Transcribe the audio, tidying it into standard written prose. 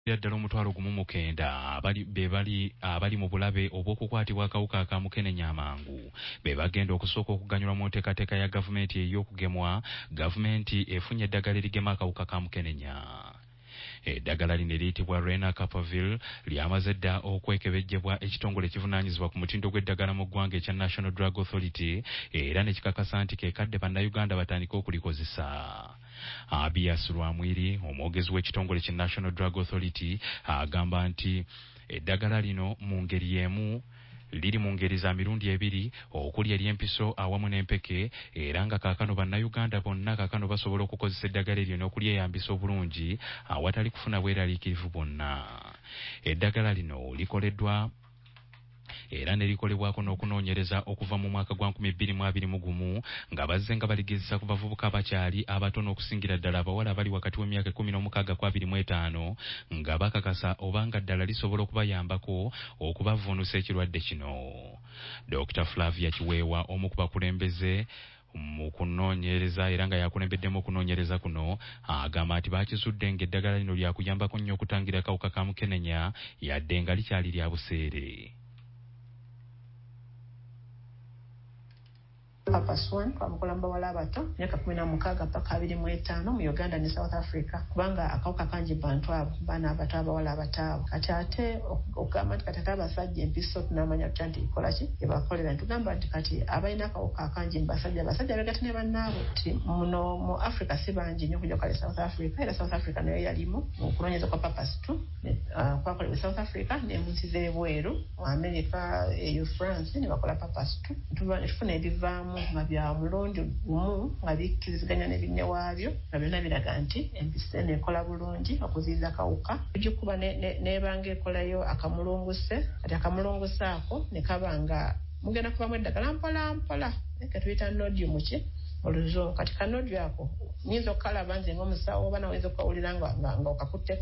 ddala omutwalo gumu mu kenda abali mu bulabe obw'okukwatibwa akawuka ka mukenenya amangu be bagenda okusooka okuganyulwa mu nteekateeka ya gavumenti ey'okugemwa. Gavumenti efunye eddagala erigema akawuka ka mukenenya. Eddagala lino eriyitibwa Lenacapavir lyamaze dda okwekebejjebwa ekitongole ekivunaanyizibwa ku mutindo gw'eddagala mu ggwanga ekya National Drug Authority era ne kikakasa nti keekadde bannayuganda batandike okulikozesa. Abias Lwamwiri omwogezi w'ekitongole kya National Drug Authority agamba nti eddagala lino mu ngeri y'emu liri mu ngeri za mirundi ebiri okuli ery'empiso awamu n'empeke era nga kaakano bannayuganda bonna kaakano basobola okukozesa eddagala eryo n'okulyeyambisa obulungi awatali kufuna bweraliikirivu bwonna. Eddagala lino likoleddwa era ne likolebwako n'okunoonyereza okuva mu mwaka gwa 2021 nga bazze nga baligezesa ku bavubuka abakyali abatono okusingira ddala abawala abali wakati w'emyaka 16 ku 25 nga bakakasa obanga ddala lisobola okubayambako okubavuunusa ekirwadde kino. Dr. Flavia Kiweewa omu ku bakulembeze mu kunoonyereza era nga yakulembeddemu okunoonyereza kuno agamba nti bakizudde ng'eddagala lino lyakuyambako nnyo okutangira akawuka ka mukenenya yadde nga likyali lya buseere. Papas 1 twamukola mu bawala abato myaka 16 paka 25 mu Uganda ne South Africa kubanga akawuka kangi bantu abo baana abato abawala abataawo kati ate okugamba nti kati abasajja empiso tunamanya nti ikola ki ebakolera ntugamba nti kati abalina akawuka kangi basajja begatte ne bannaabwe ti muno mu Africa si bangi nnyo kujja kale South Africa era South Africa nayo yalimu okunoonyeza kwa Papas 2 kwakolewa South Africa ne mu nsi z'ebweru mu America France ne bakola Papas 2 tufuna ebivaamu nga bya mulundi gumu nga bikkiriziganya n'ebinne waabyo nga byonna biraga nti empisi eno ekola bulungi okuziyiza akawuka tugikuba n'ebanga ekolayo akamulunguse kati akamulunguse ako ne kaba nga mugenda kubamu eddagala mpola ketuyita nodium ki oluzungu kati kanodium ako nyinza okukalaba nze ng'omusawo oba naweza okukawulira nga okakutte